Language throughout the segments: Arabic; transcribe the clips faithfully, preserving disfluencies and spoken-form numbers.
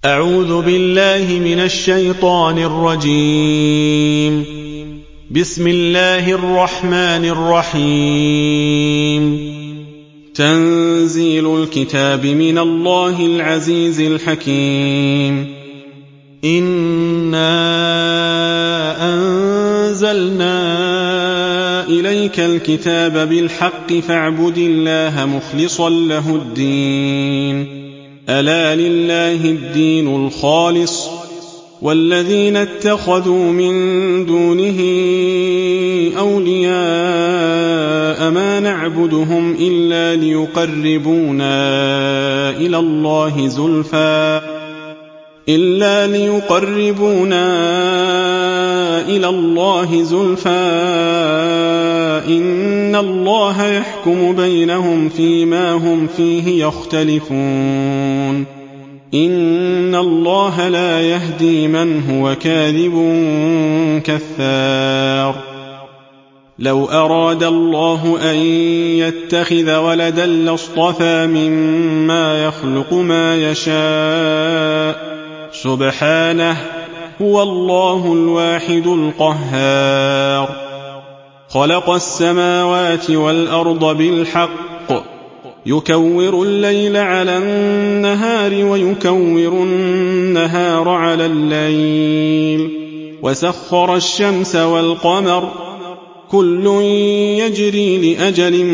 أعوذ بالله من الشيطان الرجيم. بسم الله الرحمن الرحيم. تنزيل الكتاب من الله العزيز الحكيم. إنا أنزلنا إليك الكتاب بالحق فاعبد الله مخلصا له الدين. ألا لله الدين الخالص والذين اتخذوا من دونه أولياء ما نعبدهم إلا ليقربونا إلى الله زلفى إلا ليقربونا إلى الله زلفى إن الله يحكم بينهم فيما هم فيه يختلفون. إن الله لا يهدي من هو كاذب كذاب. لو أراد الله أن يتخذ ولدا لاصطفى مما يخلق ما يشاء سبحانه هو الله الواحد القهار. خلق السماوات والأرض بالحق يكور الليل على النهار ويكور النهار على الليل وسخر الشمس والقمر كل يجري لأجل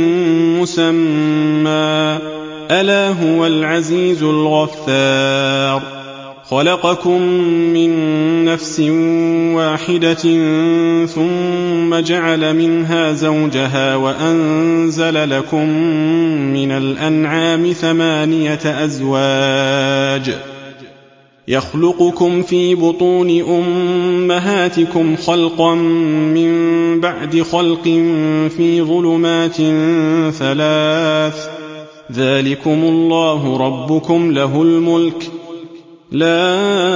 مسمى ألا هو العزيز الغفار. خلقكم من نفس واحدة ثم جعل منها زوجها وأنزل لكم من الأنعام ثمانية أزواج يخلقكم في بطون أمهاتكم خلقا من بعد خلق في ظلمات ثلاث ذلكم الله ربكم له الملك لا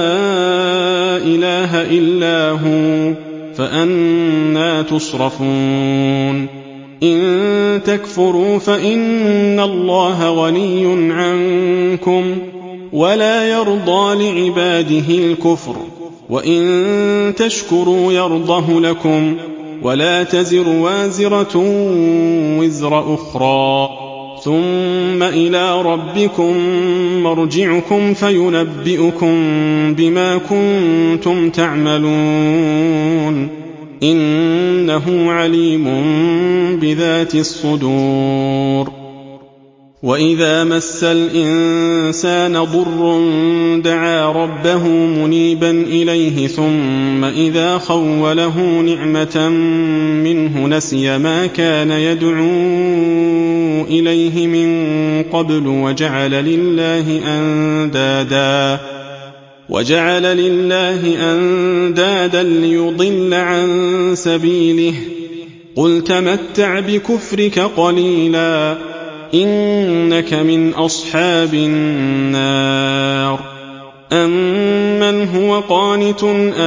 إله إلا هو فأنى تصرفون. إن تكفروا فإن الله غني عنكم ولا يرضى لعباده الكفر وإن تشكروا يرضه لكم ولا تزر وازرة وزر أخرى ثم إلى ربكم مرجعكم فينبئكم بما كنتم تعملون إنه عليم بذات الصدور. وإذا مس الإنسان ضر دعا ربه منيبا إليه ثم إذا خوله نعمة منه نسي ما كان يدعو إليه من قبل وجعل لله أندادا وجعل لله أندادا ليضل عن سبيله قل تمتع بكفرك قليلا إنك من أصحاب النار. أمن هو قانت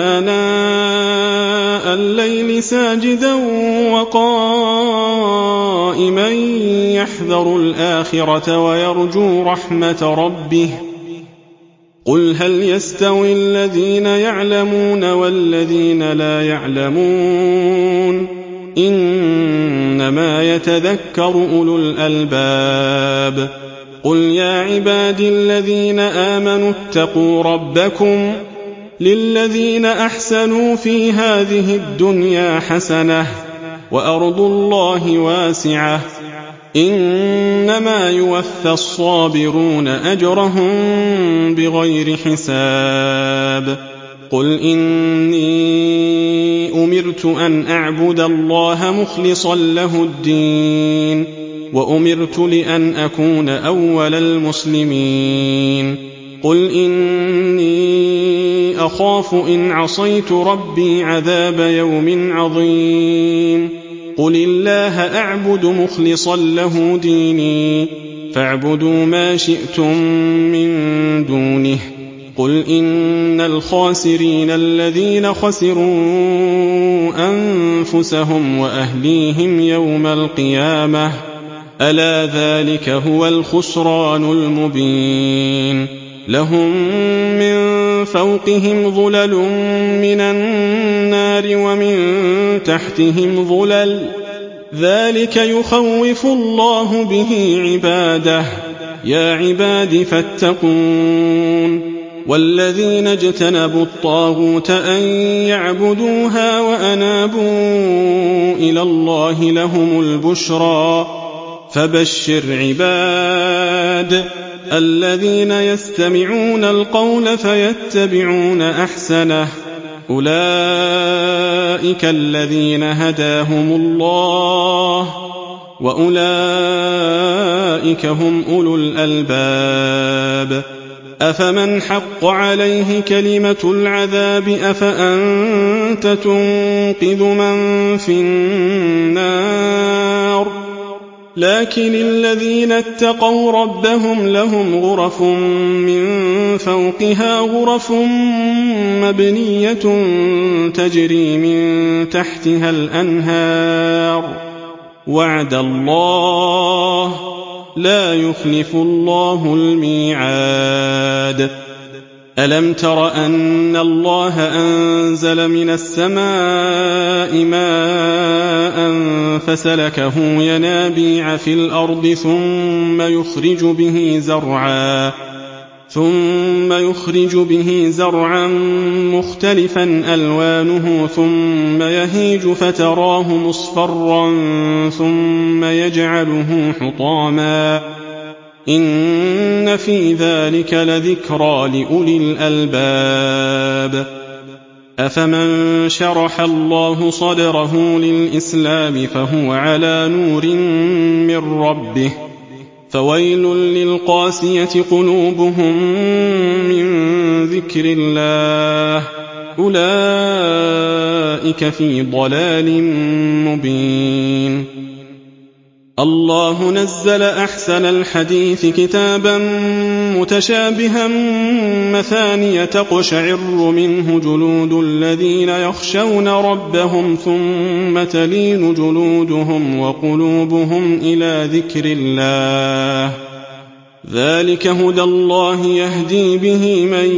آناء الليل ساجدا وقائما يحذر الآخرة ويرجو رحمة ربه قل هل يستوي الذين يعلمون والذين لا يعلمون إنما يتذكر أولو الألباب. قل يا عبادي الذين آمنوا اتقوا ربكم للذين أحسنوا في هذه الدنيا حسنة وأرض الله واسعة إنما يوفى الصابرون أجرهم بغير حساب. قل إني أمرت أن أعبد الله مخلصا له الدين وأمرت لأن أكون أول المسلمين. قل إني أخاف إن عصيت ربي عذاب يوم عظيم. قل الله أعبد مخلصا له ديني فاعبدوا ما شئتم من دونه. قل إن الخاسرين الذين خسروا أنفسهم وأهليهم يوم القيامة ألا ذلك هو الخسران المبين. لهم من فوقهم ظلل من النار ومن تحتهم ظلل ذلك يخوف الله به عباده يا عباد فاتقون والذين اجتنبوا الطاغوت أن يعبدوها وأنابوا إلى الله لهم البشرى فبشر عباد الذين يستمعون القول فيتبعون أحسنه أولئك الذين هداهم الله وأولئك هم أولو الألباب أفمن حق عليه كلمة العذاب أفأنت تنقذ من في النار لكن الذين اتقوا ربهم لهم غرف من فوقها غرف مبنية تجري من تحتها الأنهار وعد الله لا يخلف الله الميعاد ألم تر أن الله أنزل من السماء ماء فسلكه ينابيع في الأرض ثم يخرج به زرعا ثم يخرج به زرعا مختلفا ألوانه ثم يهيج فتراه مصفرا ثم يجعله حطاما إن في ذلك لذكرى لأولي الألباب أفمن شرح الله صدره للإسلام فهو على نور من ربه فويل للقاسية قلوبهم من ذكر الله أولئك في ضلال مبين الله نزل أحسن الحديث كتابا متشابها مثانية تقشعر منه جلود الذين يخشون ربهم ثم تلين جلودهم وقلوبهم إلى ذكر الله ذلك هدى الله يهدي به من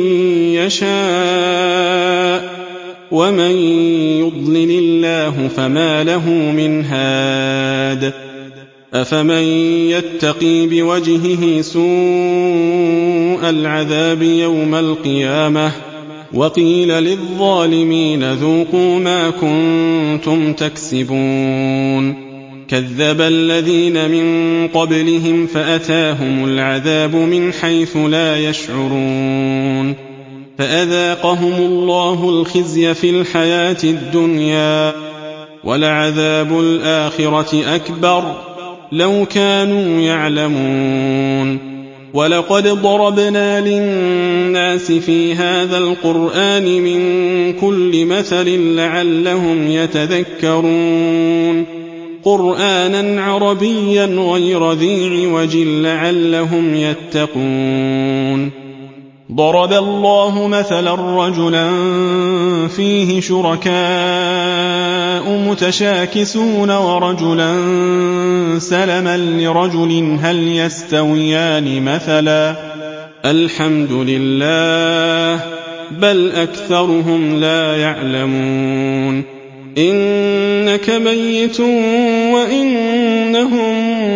يشاء ومن يضلل الله فما له من هاد أفمن يتقي بوجهه سوء العذاب يوم القيامة وقيل للظالمين ذوقوا ما كنتم تكسبون كذب الذين من قبلهم فأتاهم العذاب من حيث لا يشعرون فأذاقهم الله الخزي في الحياة الدنيا ولعذاب الآخرة أكبر لو كانوا يعلمون ولقد ضربنا للناس في هذا القرآن من كل مثل لعلهم يتذكرون قرآنا عربيا غير ذي عوج لعلهم يتقون ضرب الله مثلا رجلا فيه شركاء متشاكسون ورجلا سلما لرجل هل يستويان مثلا الحمد لله بل أكثرهم لا يعلمون إنك ميت وإنهم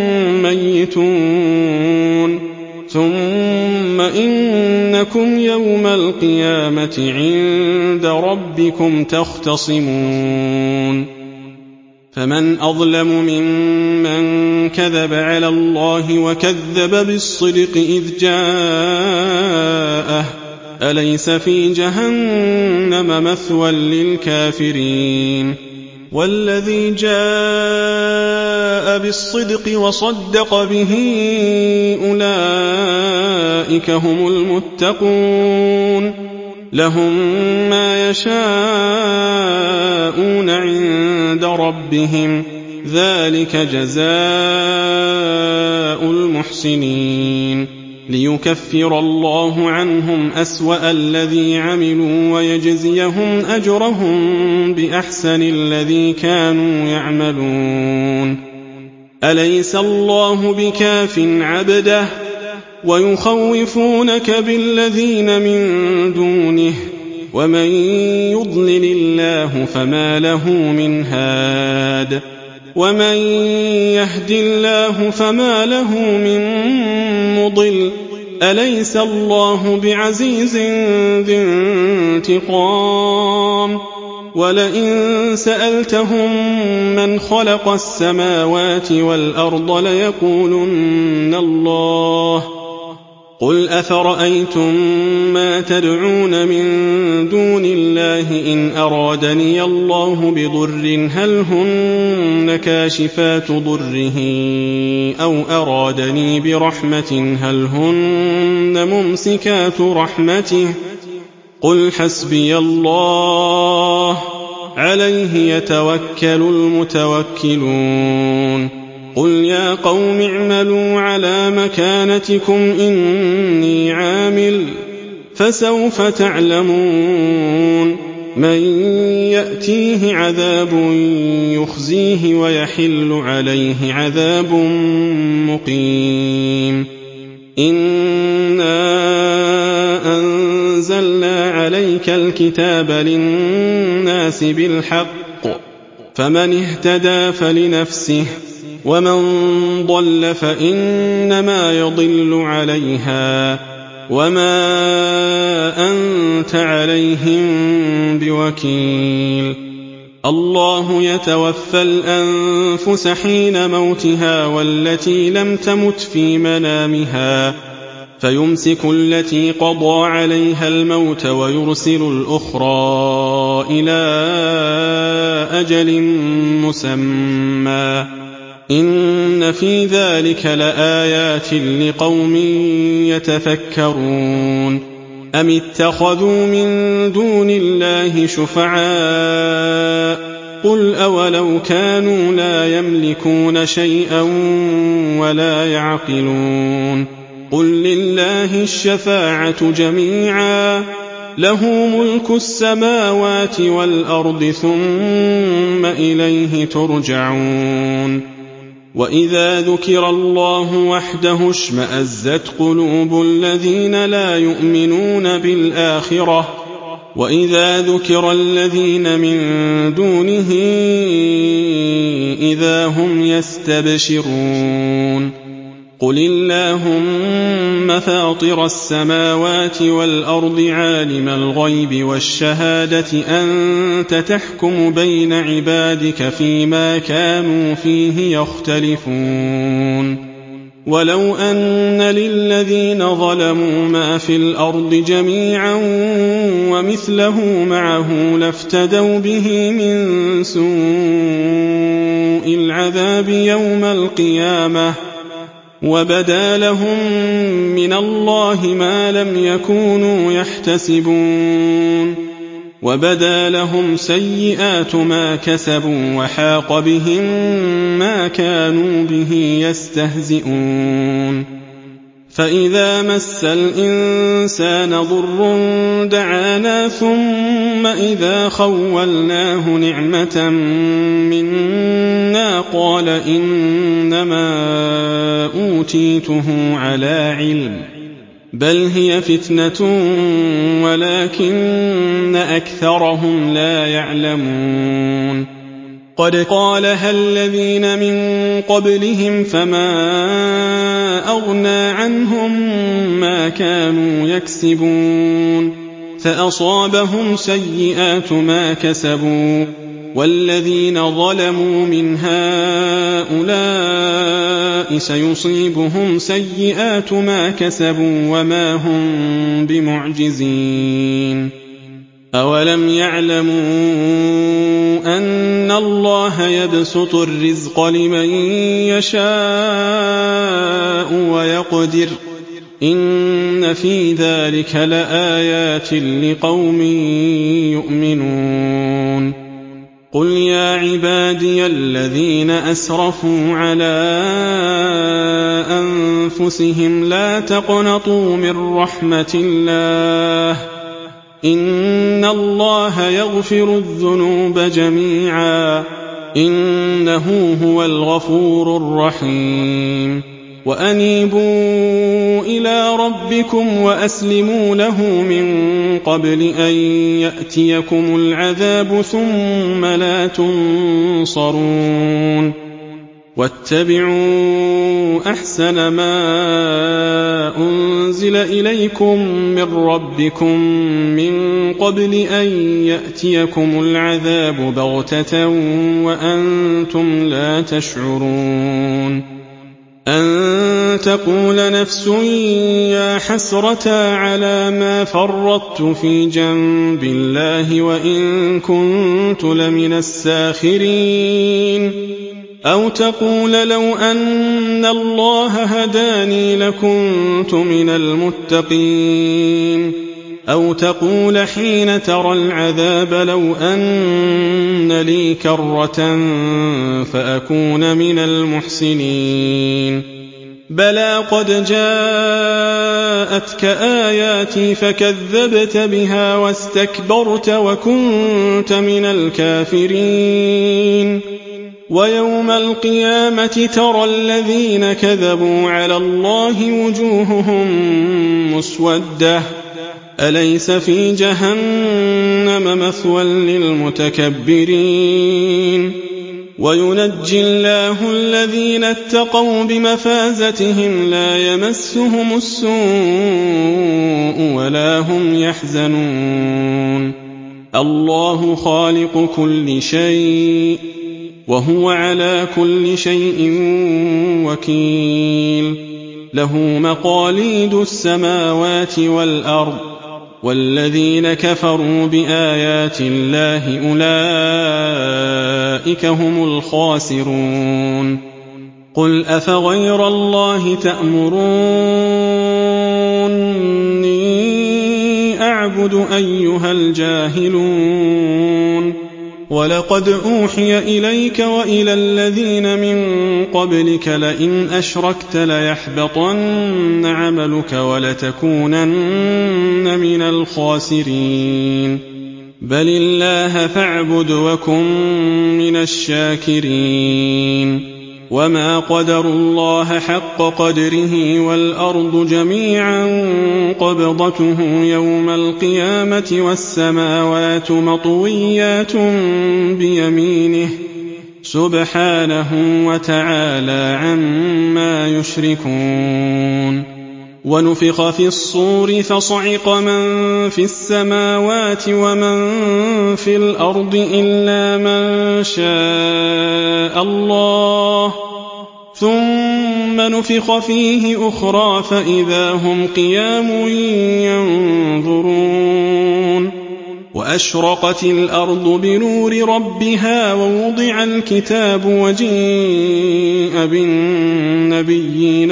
ميتون ثم إنكم يوم القيامة عند ربكم تختصمون فمن أظلم ممن كذب على الله وكذب بالصدق إذ جاءه أليس في جهنم مثوى للكافرين والذي جاء بالصدق وصدق به أولئك هم المتقون لهم ما يشاءون عند ربهم ذلك جزاء المحسنين ليكفر الله عنهم أسوأ الذي عملوا ويجزيهم أجرهم بأحسن الذي كانوا يعملون أليس الله بكاف عبده ويخوفونك بالذين من دونه ومن يضلل الله فما له من هاد ومن يهد الله فما له من مضل أليس الله بعزيز ذي انتقام ولئن سألتهم من خلق السماوات والأرض ليقولن الله قل أفرأيتم ما تدعون من دون الله إن أرادني الله بضر هل هن كاشفات ضره أو أرادني برحمة هل هن ممسكات رحمته قل حسبي الله عليه يتوكل المتوكلون قل يا قوم اعملوا على مكانتكم إني عامل فسوف تعلمون من يأتيه عذاب يخزيه ويحل عليه عذاب مقيم إنا أنزلنا عليك الكتاب للناس بالحق فمن اهتدى فلنفسه ومن ضل فإنما يضل عليها وما أنت عليهم بوكيل الله يتوفى الأنفس حين موتها والتي لم تمت في منامها فيمسك التي قضى عليها الموت ويرسل الأخرى إلى أجل مسمى إن في ذلك لآيات لقوم يتفكرون أم اتخذوا من دون الله شفعاء قل أولو كانوا لا يملكون شيئا ولا يعقلون قل لله الشفاعة جميعا له ملك السماوات والأرض ثم إليه ترجعون وإذا ذكر الله وحده اشمأزت قلوب الذين لا يؤمنون بالآخرة وإذا ذكر الذين من دونه إذا هم يستبشرون قل اللهم فاطر السماوات والأرض عالم الغيب والشهادة أنت تحكم بين عبادك فيما كانوا فيه يختلفون ولو أن للذين ظلموا ما في الأرض جميعا ومثله معه لافتدوا به من سوء العذاب يوم القيامة وبدا لهم من الله ما لم يكونوا يحتسبون وبدا لهم سيئات ما كسبوا وحاق بهم ما كانوا به يستهزئون فإذا مس الإنسان ضر دعانا ثم إذا خولناه نعمة منا قال إنما أوتيته على علم بل هي فتنة ولكن أكثرهم لا يعلمون قد قالها الذين من قبلهم فما أغنى عنهم ما كانوا يكسبون فأصابهم سيئات ما كسبوا والذين ظلموا من هؤلاء سيصيبهم سيئات ما كسبوا وما هم بمعجزين أولم يعلموا أن الله يبسط الرزق لمن يشاء ويقدر إن في ذلك لآيات لقوم يؤمنون قل يا عبادي الذين أسرفوا على أنفسهم لا تقنطوا من رحمة الله إن الله يغفر الذنوب جميعا إنه هو الغفور الرحيم وأنيبوا إلى ربكم وأسلموا له من قبل أن يأتيكم العذاب ثم لا تنصرون واتبعوا أحسن ما أنزل إليكم من ربكم من قبل أن يأتيكم العذاب بغتة وأنتم لا تشعرون أن تقول نفس يا حسرة على ما فرطت في جنب الله وإن كنت لمن الساخرين أو تقول لو أن الله هداني لكنت من المتقين أو تقول حين ترى العذاب لو أن لي كرة فأكون من المحسنين بلى قد جاءتك آياتي فكذبت بها واستكبرت وكنت من الكافرين ويوم القيامة ترى الذين كذبوا على الله وجوههم مسودة أليس في جهنم مثوى للمتكبرين وينجي الله الذين اتقوا بمفازتهم لا يمسهم السوء ولا هم يحزنون الله خالق كل شيء وهو على كل شيء وكيل له مقاليد السماوات والأرض والذين كفروا بآيات الله أولئك هم الخاسرون قل أفغير الله تأمروني أعبد أيها الجاهلون ولقد أوحي إليك وإلى الذين من قبلك لئن أشركت ليحبطن عملك ولتكونن من الخاسرين بل الله فاعبد وكن من الشاكرين وما قدروا الله حق قدره والأرض جميعا قبضته يوم القيامة والسماوات مطويات بيمينه سبحانه وتعالى عما يشركون ونفخ في الصور فصعق من في السماوات ومن في الأرض إلا من شاء الله ثم نفخ فيه أخرى فإذا هم قيام ينظرون وأشرقت الأرض بنور ربها ووضع الكتاب وجيء بالنبيين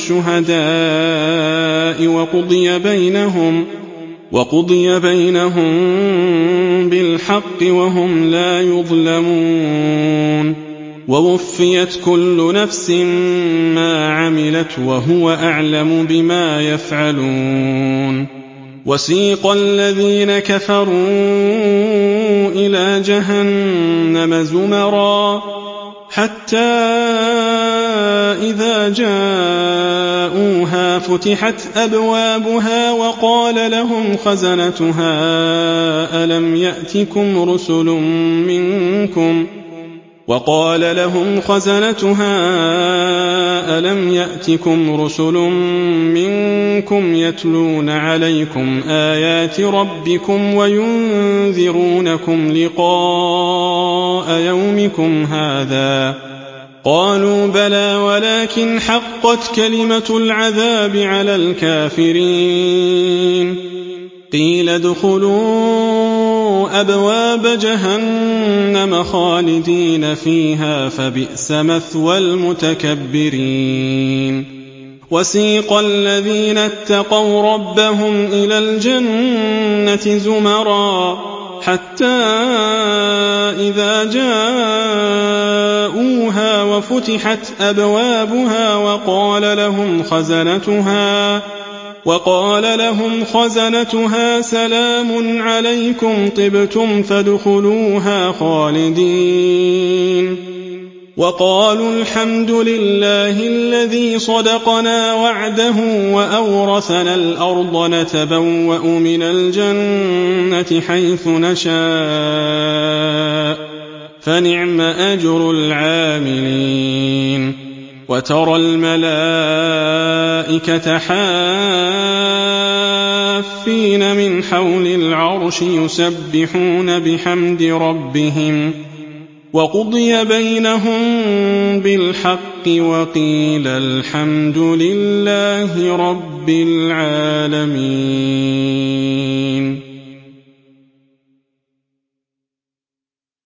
والشهداء وقضي بينهم وقضي بينهم بالحق وهم لا يظلمون ووفيت كل نفس ما عملت وهو أعلم بما يفعلون وسيق الذين كفروا إلى جهنم زمرا حتى إذا جاءوها فتحت أبوابها وقال لهم خزنتها ألم يأتكم رسل منكم وقال لهم خزنتها ألم يأتكم رسل منكم يتلون عليكم آيات ربكم وينذرونكم لقاء يومكم هذا قالوا بلى ولكن حقت كلمة العذاب على الكافرين قيل ادخلوا أبواب جهنم خالدين فيها فبئس مثوى المتكبرين وسيق الذين اتقوا ربهم إلى الجنة زمرا حتى إذا جاءوها وفتحت أبوابها وقال لهم خزنتها وقال لهم خزنتها سلام عليكم طبتم فادخلوها خالدين وقالوا الحمد لله الذي صدقنا وعده وأورثنا الأرض نتبوأ من الجنة حيث نشاء فنعم أجر العاملين وترى الملائكة حافين من حول العرش يسبحون بحمد ربهم وقضي بينهم بالحق وقيل الحمد لله رب العالمين.